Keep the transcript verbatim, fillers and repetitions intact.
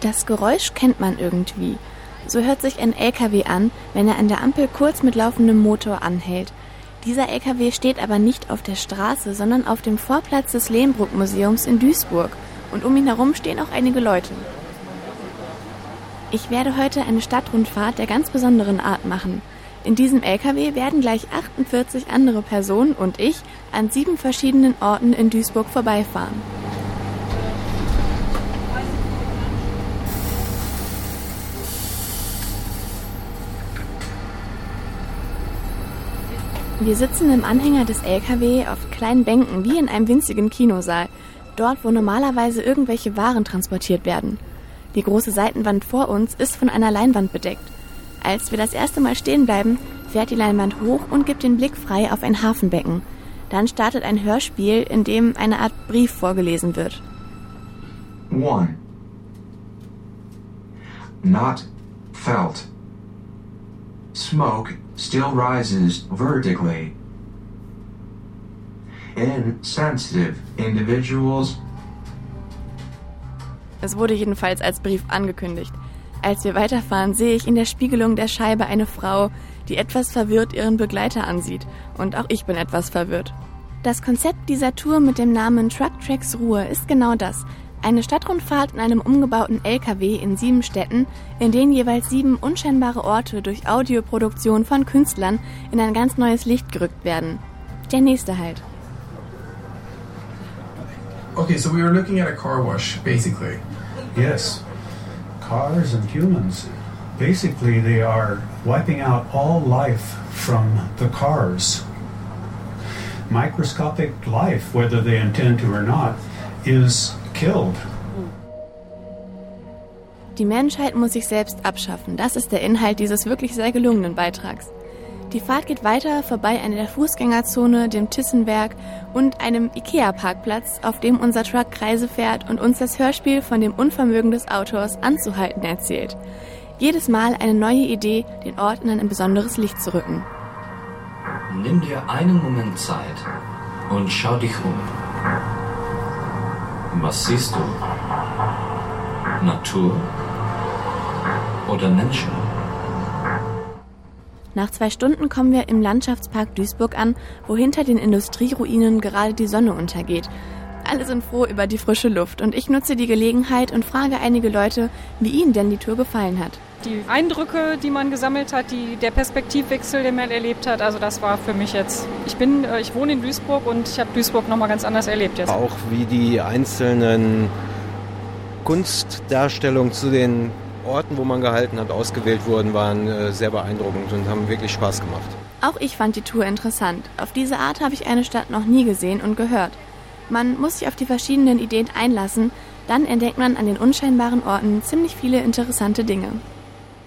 Das Geräusch kennt man irgendwie. So hört sich ein L K W an, wenn er an der Ampel kurz mit laufendem Motor anhält. Dieser L K W steht aber nicht auf der Straße, sondern auf dem Vorplatz des Lehmbruck-Museums in Duisburg. Und um ihn herum stehen auch einige Leute. Ich werde heute eine Stadtrundfahrt der ganz besonderen Art machen. In diesem L K W werden gleich achtundvierzig andere Personen und ich an sieben verschiedenen Orten in Duisburg vorbeifahren. Wir sitzen im Anhänger des L K W auf kleinen Bänken wie in einem winzigen Kinosaal, dort wo normalerweise irgendwelche Waren transportiert werden. Die große Seitenwand vor uns ist von einer Leinwand bedeckt. Als wir das erste Mal stehen bleiben, fährt die Leinwand hoch und gibt den Blick frei auf ein Hafenbecken. Dann startet ein Hörspiel, in dem eine Art Brief vorgelesen wird. One. Not felt. Smoke still rises vertically. Insensitive individuals. Es wurde jedenfalls als Brief angekündigt. Als wir weiterfahren, sehe ich in der Spiegelung der Scheibe eine Frau, die etwas verwirrt ihren Begleiter ansieht. Und auch ich bin etwas verwirrt. Das Konzept dieser Tour mit dem Namen Truck Tracks Ruhr ist genau das. Eine Stadtrundfahrt in einem umgebauten L K W in sieben Städten, in denen jeweils sieben unscheinbare Orte durch Audioproduktion von Künstlern in ein ganz neues Licht gerückt werden. Der nächste Halt. Okay, so we were looking at a car wash, basically. Yes. Cars and humans. Basically, they are wiping out all life from the cars. Microscopic life, whether they intend to or not, is killed. Die Menschheit muss sich selbst abschaffen. Das ist der Inhalt dieses wirklich sehr gelungenen Beitrags. Die Fahrt geht weiter, vorbei an der Fußgängerzone, dem Tissenberg und einem Ikea-Parkplatz, auf dem unser Truck Kreise fährt und uns das Hörspiel von dem Unvermögen des Autors anzuhalten erzählt. Jedes Mal eine neue Idee, den Ort in ein besonderes Licht zu rücken. Nimm dir einen Moment Zeit und schau dich um. Was siehst du? Natur oder Menschen? Nach zwei Stunden kommen wir im Landschaftspark Duisburg an, wo hinter den Industrieruinen gerade die Sonne untergeht. Alle sind froh über die frische Luft und ich nutze die Gelegenheit und frage einige Leute, wie ihnen denn die Tour gefallen hat. Die Eindrücke, die man gesammelt hat, die, der Perspektivwechsel, den man erlebt hat, also das war für mich jetzt, ich bin, ich wohne in Duisburg und ich habe Duisburg nochmal ganz anders erlebt jetzt. Auch wie die einzelnen Kunstdarstellungen zu den Orten, wo man gehalten hat, ausgewählt wurden, waren äh, sehr beeindruckend und haben wirklich Spaß gemacht. Auch ich fand die Tour interessant. Auf diese Art habe ich eine Stadt noch nie gesehen und gehört. Man muss sich auf die verschiedenen Ideen einlassen, dann entdeckt man an den unscheinbaren Orten ziemlich viele interessante Dinge.